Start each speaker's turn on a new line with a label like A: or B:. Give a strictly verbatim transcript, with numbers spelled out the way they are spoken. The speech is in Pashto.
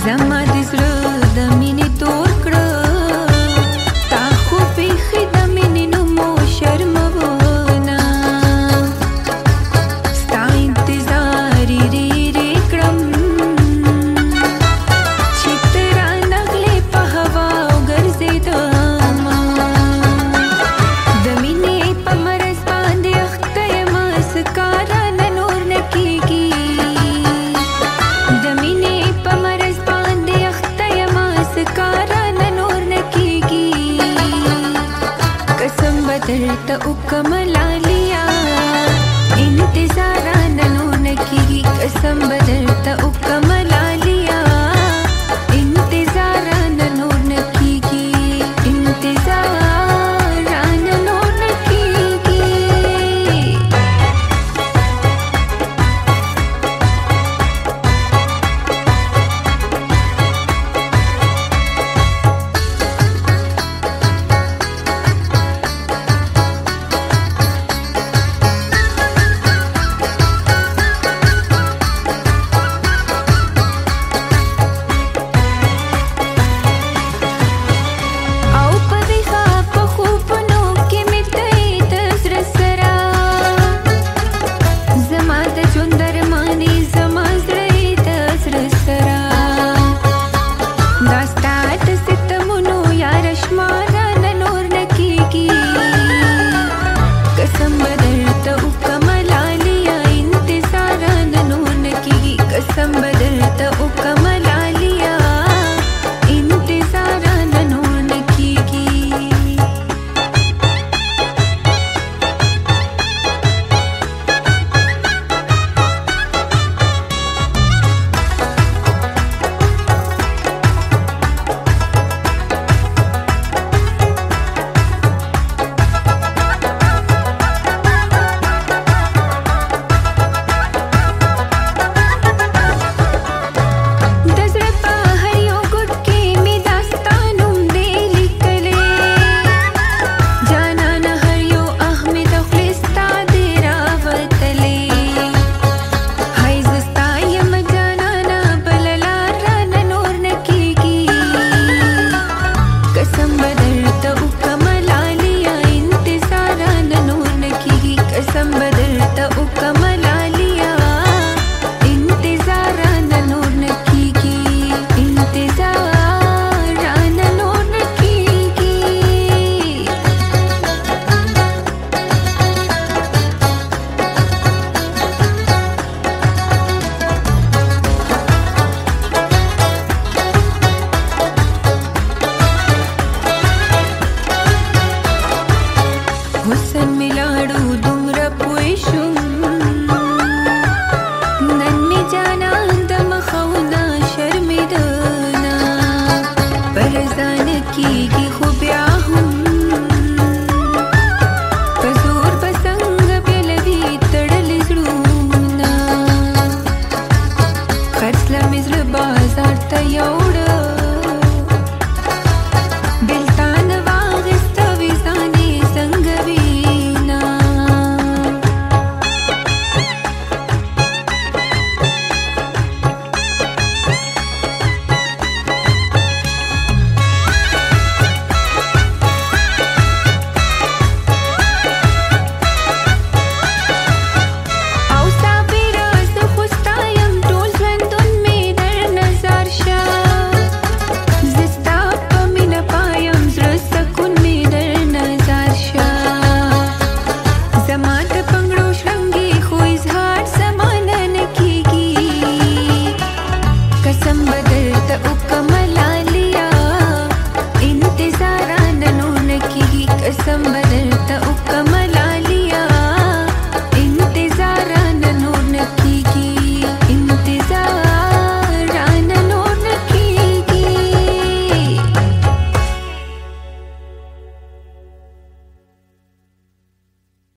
A: زما د زړه د مینې تور کړه تا خو بیخي د مینې نوم وشرمونه ستا انتظار یې ډېرې کړم چې ته رانغلې په هوا وګرځېدمه د مینې په مرض باندې اخته یمه څه کار رانه نور نه کېږي د مینې په مرض باندې اخته یمه څه کار رانه نور نه کېږي قسم به درته وکړمه لاليه انتظار رانه نور نه کېږي قسم به درته وکړمه لاليه انتظار رانه نور نه کېږي انتظار رانه نور نه کېږي او په دې ښه په خوبونو کې مې ته یې د زړه سره زما د ژوند درمانې زما زړه یې د زړه سره دا ستا د ستمونو یاره شمار رانه نور نه کېږي قسم به درته وکړمه لاليه انتظار رانه نور نه کېږي قسم به درته وکړمه لاليه انتظار رانه نور نه کېږي د زړه په هر یو ګوټ کې مې دا ستا نوم دی لیکلی جانانه هر یو آه مې د خولې ستا دی راوتلی هی زه ستا یم جانانه بله لار رانه نور نه کېږي قسم به درته وکړمه لاليه انتظار رانه نور نه کېږي قسم به درته وکړمه لاليه انتظار رانه نور نه کېږي انتظار رانه نور نه کېږي حسن مې لاړو دومره پوه شوم نن مې جانان د مخونه شرمېدنه پر ځان کېږي خو بیا هم په زور به څنګه بېلوي تړلي زړونه خرڅله مې زړه بازار ته یو